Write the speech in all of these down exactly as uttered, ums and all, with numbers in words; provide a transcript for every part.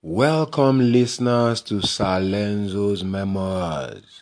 Welcome, listeners, to Salenzo's Memoirs.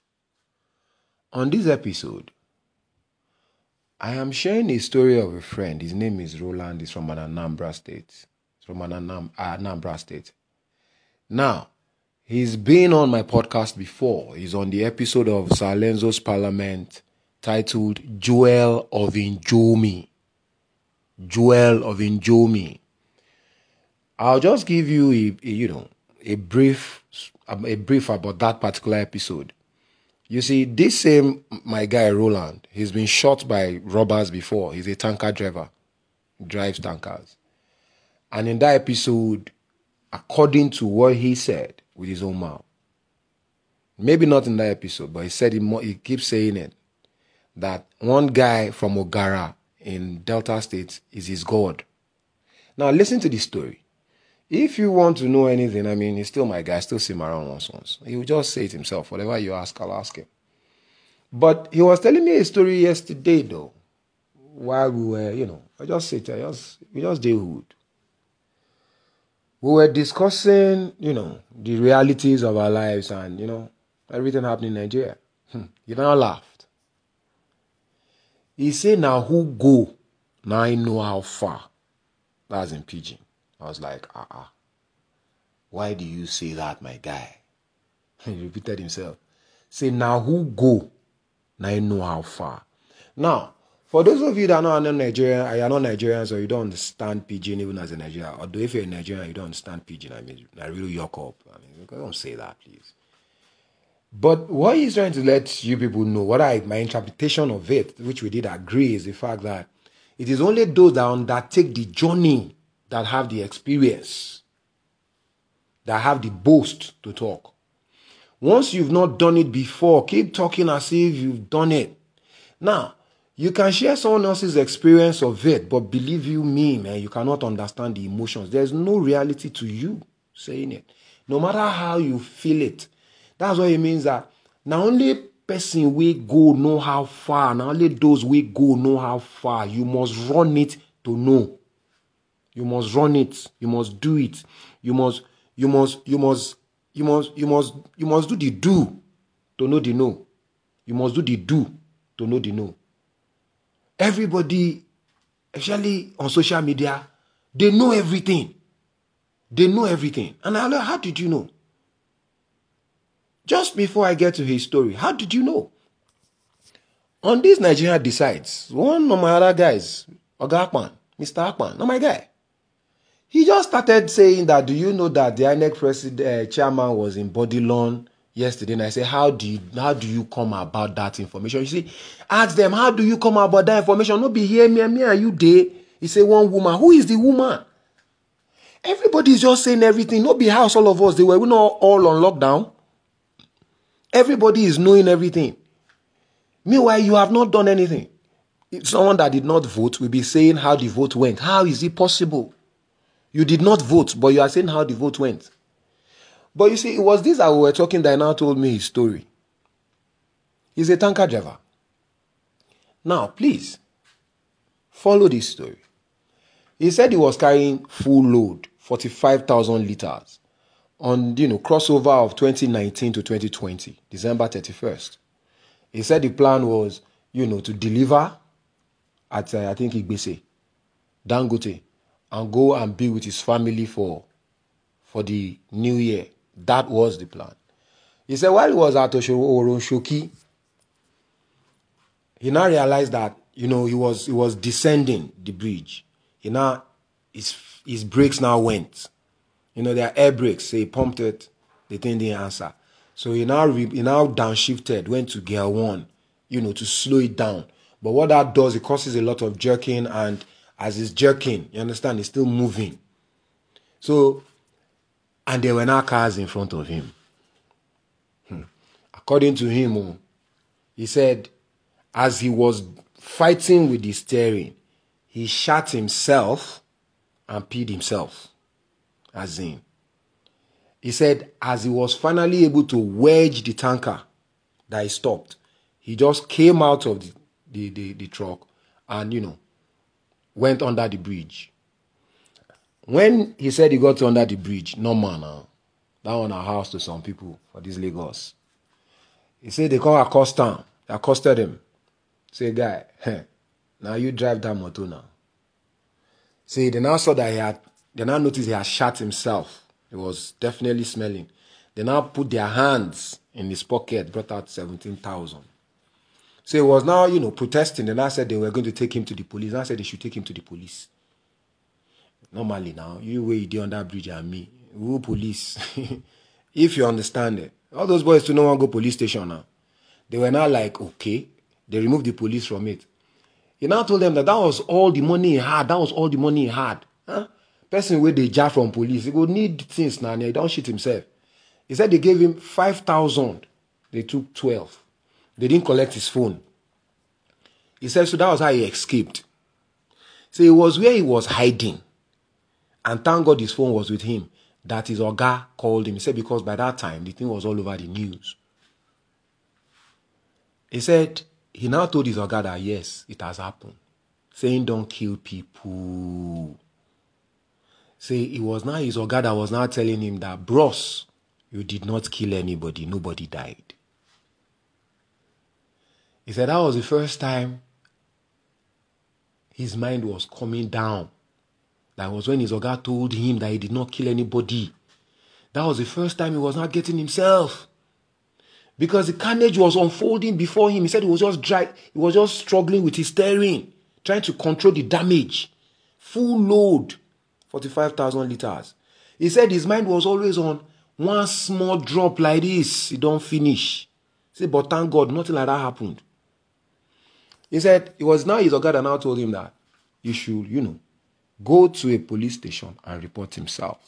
On this episode, I am sharing a story of a friend. His name is Roland. He's from an Anambra State. He's from an Anam- Anambra State. Now, he's been on my podcast before. He's on the episode of Salenzo's Parliament titled Joel of Njomi. Joel of Njomi. I'll just give you a, a you know a brief a brief about that particular episode. You see, this same my guy Roland, he's been shot by robbers before. He's a tanker driver, he drives tankers, and in that episode, according to what he said with his own mouth, maybe not in that episode, but he said it more, he keeps saying it, that one guy from Ogara in Delta State is his God. Now listen to this story. If you want to know anything, I mean, he's still my guy, I still see him around once once. He will just say it himself. Whatever you ask, I'll ask him. But he was telling me a story yesterday, though, while we were, you know, I just sit there, just, we just did hood. We were discussing, you know, the realities of our lives and, you know, everything happening in Nigeria. He now laughed. He said, now who go? Now I know how far. That's in Pidgin. I was like, uh-uh. Why do you say that, my guy? He repeated himself. Say, now who go? Now I know how far. Now, for those of you that are not Nigerian, are not Nigerians, or you don't understand Pidgin even as a Nigerian, or if you're a Nigerian you don't understand Pidgin, I mean, I really yuck up. I mean, don't say that, please. But what he's trying to let you people know, what I my interpretation of it, which we did agree, is the fact that it is only those that undertake the journey that have the experience, that have the boast to talk. Once you've not done it before, keep talking as if you've done it. Now, you can share someone else's experience of it, but believe you me, man, you cannot understand the emotions. There's no reality to you saying it. No matter how you feel it. That's what it means that not only person we go know how far, not only those we go know how far, you must run it to know. You must run it. You must do it. You must, you must, you must, you must, you must, you must do the do to know the know. You must do the do to know the know. Everybody, especially on social media, they know everything. They know everything. And I like, how did you know? Just before I get to his story, how did you know? On this Nigeria Decides, one of my other guys, Oga Akpan, Mister Akpan, not my guy. He just started saying that, do you know that the I N E C president, uh, chairman was in Bodilon yesterday? And I said, how do you how do you come about that information? You see, ask them, how do you come about that information? Not be here, me, me and you there. He said, one woman. Who is the woman? Everybody is just saying everything. Not be house, all of us. They were not all on lockdown. Everybody is knowing everything. Meanwhile, you have not done anything. If someone that did not vote will be saying how the vote went. How is it possible? You did not vote, but you are saying how the vote went. But you see, it was this that we were talking that now told me his story. He's a tanker driver. Now, please, follow this story. He said he was carrying full load, forty-five thousand liters, on, you know, crossover of twenty nineteen to twenty twenty, December thirty-first. He said the plan was, you know, to deliver at, uh, I think, Igbese, Dangote, and go and be with his family for, for the new year. That was the plan. He said while he was at Oronshoki, he now realized that, you know, he was he was descending the bridge. He now, his, his brakes now went. You know, there are air brakes. So he pumped it, the thing didn't answer. So he now, he now downshifted, went to gear one, you know, to slow it down. But what that does, it causes a lot of jerking, and as it's jerking, you understand, it's still moving. So, and there were now cars in front of him. Hmm. According to him, he said, as he was fighting with the steering, he shot himself and peed himself. As in, he said, as he was finally able to wedge the tanker, that he stopped, he just came out of the, the, the, the truck and, you know, went under the bridge. when he said he got under the bridge, no man now. That one a house to some people for this Lagos. He said they come accost him. They accosted him. Say, guy, hey, now you drive that motor now. See, they now saw that he had, they now noticed he had shot himself. He was definitely smelling. They now put their hands in his pocket, brought out seventeen thousand. So he was now, you know, protesting. They now said they were going to take him to the police. Now said they should take him to the police. Normally now, you where you do on that bridge and me, who police? If you understand it. All those boys do not want to go police station now. They were now like, okay. They removed the police from it. He now told them that that was all the money he had. That was all the money he had. Huh? Person where they jar from police, he go need things now. He don't shit himself. He said they gave him five thousand. They took twelve. They didn't collect his phone. He said, so that was how he escaped. So it was where he was hiding. And thank God his phone was with him. That his Oga called him. He said, because by that time, the thing was all over the news. He said, he now told his Oga that, yes, it has happened. Saying, don't kill people. Say, it was now his Oga that was now telling him that, bros, you did not kill anybody. Nobody died. He said that was the first time his mind was coming down. That was when his Oga told him that he did not kill anybody. That was the first time he was not getting himself. Because the carnage was unfolding before him. He said he was just dry, he was just struggling with his steering, trying to control the damage. Full load, forty-five thousand liters. He said his mind was always on one small drop like this. He don't finish. He said, but thank God, nothing like that happened. He said it was now his Oga that now told him that he should, you know, go to a police station and report himself.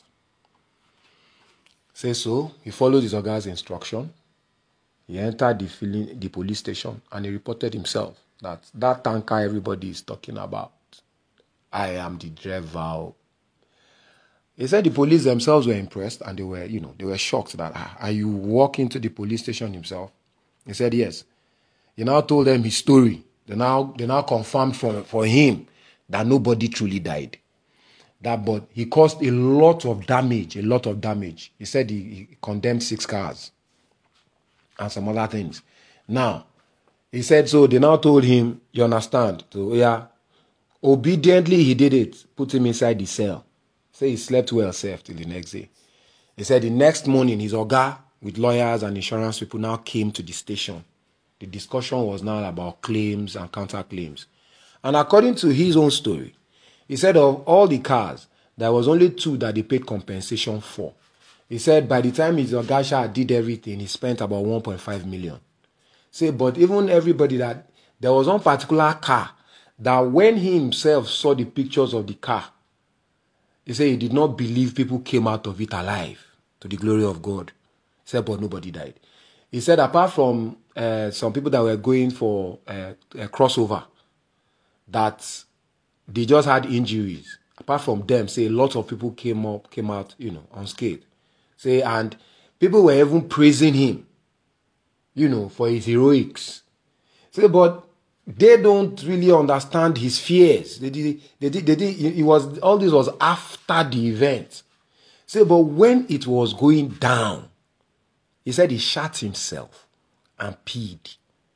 Say so, he followed his Oga's instruction. He entered the, filling, the police station and he reported himself that that tanker everybody is talking about, I am the driver. He said the police themselves were impressed and they were, you know, they were shocked that, ah, are you walking to the police station himself? He said yes. He now told them his story. They now, they now confirmed for, for him that nobody truly died. That, but he caused a lot of damage, a lot of damage. He said he, he condemned six cars and some other things. Now, he said, so they now told him, you understand? So, yeah, obediently he did it, put him inside the cell. Say he slept well safe till the next day. He said the next morning, his Oga with lawyers and insurance people now came to the station. The discussion was now about claims and counterclaims. And according to his own story, he said of all the cars, there was only two that they paid compensation for. He said by the time his Ogasha did everything, he spent about one point five million. Say, but even everybody that, there was one particular car that when he himself saw the pictures of the car, he said he did not believe people came out of it alive to the glory of God. He said, but nobody died. He said apart from uh, some people that were going for uh, a crossover, that they just had injuries. Apart from them, say a lot of people came up, came out, you know, unscathed. Say, and people were even praising him, you know, for his heroics. Say, but they don't really understand his fears. They did, they did, they did, it was, all this was after the event. Say, but when it was going down, he said he shot himself and peed.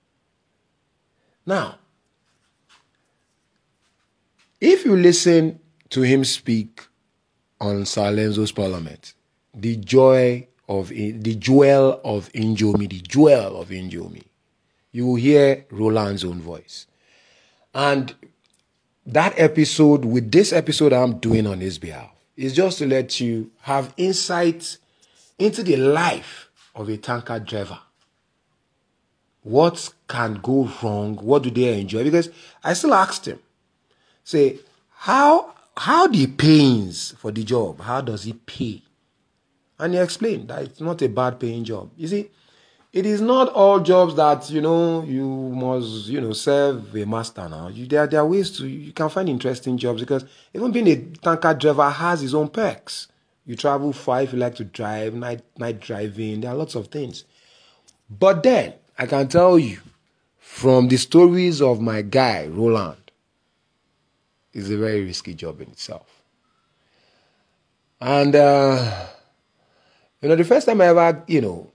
Now, if you listen to him speak on Sir Lenzo's Parliament, the joy of the jewel of Injomi, the jewel of Injomi, you will hear Roland's own voice. And that episode, with this episode I'm doing on his behalf, is just to let you have insights into the life of a tanker driver. What can go wrong? What do they enjoy? Because I still asked him, say, how how the pains for the job, how does he pay? And he explained that it's not a bad paying job. You see, it is not all jobs that, you know, you must, you know, serve a master now. You, there, there are ways to, you can find interesting jobs because even being a tanker driver has its own perks. You travel far if you like to drive, night, night driving, there are lots of things. But then, I can tell you, from the stories of my guy, Roland, it's a very risky job in itself. And, uh, you know, the first time I ever, you know,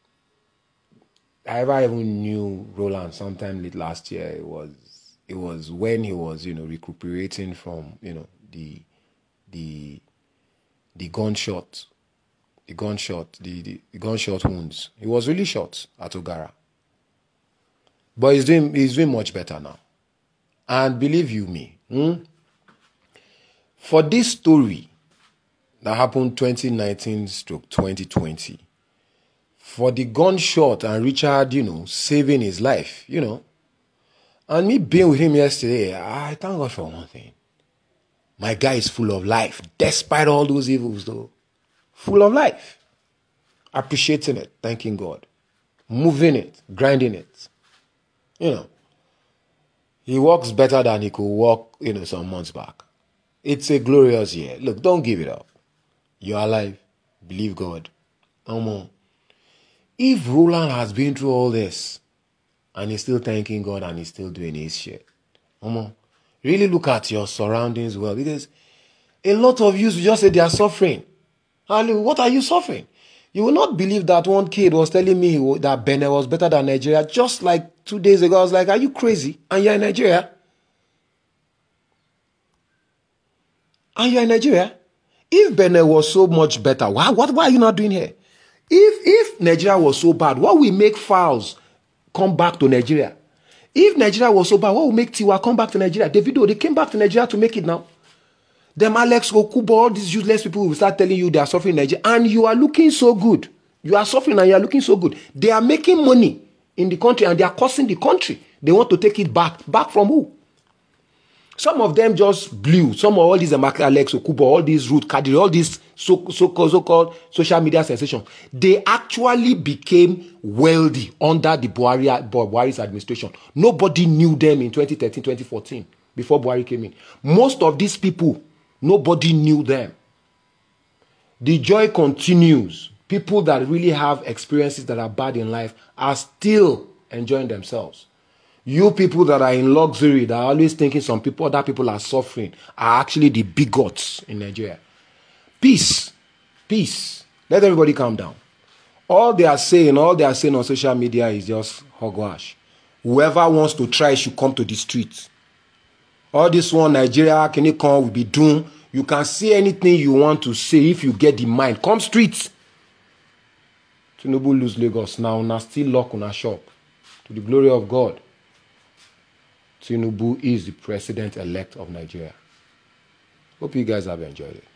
I ever even knew Roland sometime late last year, it was, it was when he was, you know, recuperating from, you know, the, the, the gunshot, the gunshot, the, the, the gunshot wounds. He was really shot at Ogara. But he's doing, he's doing much better now. And believe you me, hmm, for this story that happened twenty nineteen to twenty twenty, for the gunshot and Richard, you know, saving his life, you know, and me being with him yesterday, I thank God for one thing. My guy is full of life, despite all those evils, though. Full of life. Appreciating it, thanking God. Moving it, grinding it. You know. He walks better than he could walk, you know, some months back. It's a glorious year. Look, don't give it up. You're alive. Believe God. No more. If Roland has been through all this, and he's still thanking God and he's still doing his shit, no more. Really look at your surroundings well, because a lot of you just say they are suffering. What are you suffering? You will not believe that one kid was telling me that Benin was better than Nigeria just like two days ago. I was like, are you crazy? And you're in Nigeria? And you're in Nigeria? If Benin was so much better, why, what, why are you not doing here? If, if Nigeria was so bad, what will make Fowls come back to Nigeria? If Nigeria was so bad, what will make Tiwa come back to Nigeria? Davido, they came back to Nigeria to make it now. Them Alex Okubo, all these useless people will start telling you they are suffering in Nigeria. And you are looking so good. You are suffering and you are looking so good. They are making money in the country and they are costing the country. They want to take it back. Back from who? Some of them just blew. Some of all these Alex Okubo, all these Ruth Kadiri, all these so, so, so-called social media sensations, they actually became wealthy under the Buhari, Buhari's administration. Nobody knew them in twenty thirteen, twenty fourteen, before Buhari came in. Most of these people, nobody knew them. The joy continues. People that really have experiences that are bad in life are still enjoying themselves. You people that are in luxury, that are always thinking some people, other people are suffering, are actually the bigots in Nigeria. Peace. Peace. Let everybody calm down. All they are saying, all they are saying on social media is just hogwash. Whoever wants to try should come to the streets. All this one, Nigeria, can it come, will be doomed. You can say anything you want to say if you get the mind. Come streets. Tinubu lose Lagos now, now still lock on a shop. To the glory of God. Tinubu is the president-elect of Nigeria. Hope you guys have enjoyed it.